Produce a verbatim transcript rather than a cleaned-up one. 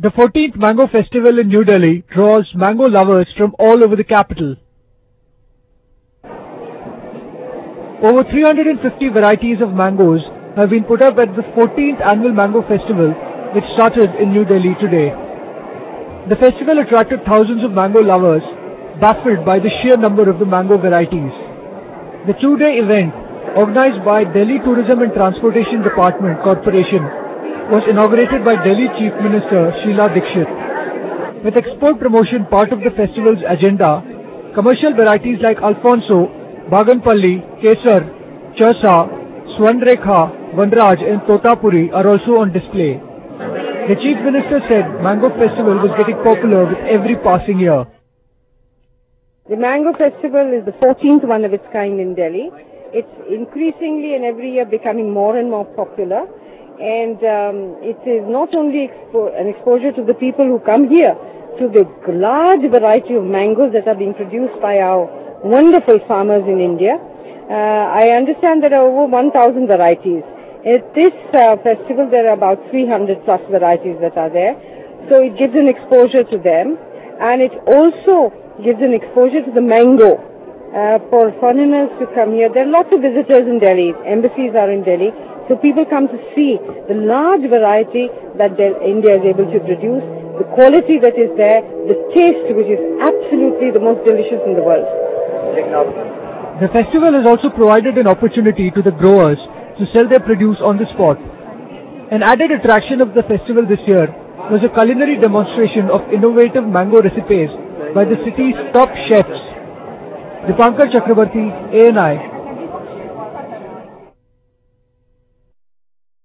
The fourteenth Mango Festival in New Delhi draws mango lovers from all over the capital. Over three hundred fifty varieties of mangoes have been put up at the fourteenth Annual Mango Festival, which started in New Delhi today. The festival attracted thousands of mango lovers, baffled by the sheer number of the mango varieties. The two-day event, organized by Delhi Tourism and Transportation Department Corporation, was inaugurated by Delhi Chief Minister Sheila Dikshit. With export promotion part of the festival's agenda, commercial varieties like Alfonso, Baganpalli, Kesar, Chausa, Swarnrekha, Vanraj and Totapuri are also on display. The Chief Minister said Mango Festival was getting popular with every passing year. The Mango Festival is the fourteenth one of its kind in Delhi. It's increasingly and every year becoming more and more popular. And um, it is not only expo an exposure to the people who come here to the large variety of mangoes that are being produced by our wonderful farmers in India. Uh, I understand there are over one thousand varieties. At this uh, festival there are about three hundred plus varieties that are there. So it gives an exposure to them, and it also gives an exposure to the mango uh, for foreigners to come here. There are lots of visitors in Delhi. Embassies are in Delhi. So people come to see the large variety that India is able to produce, the quality that is there, the taste which is absolutely the most delicious in the world. The festival has also provided an opportunity to the growers to sell their produce on the spot. An added attraction of the festival this year was a culinary demonstration of innovative mango recipes by the city's top chefs. Dipankar Chakrabarti, A N I,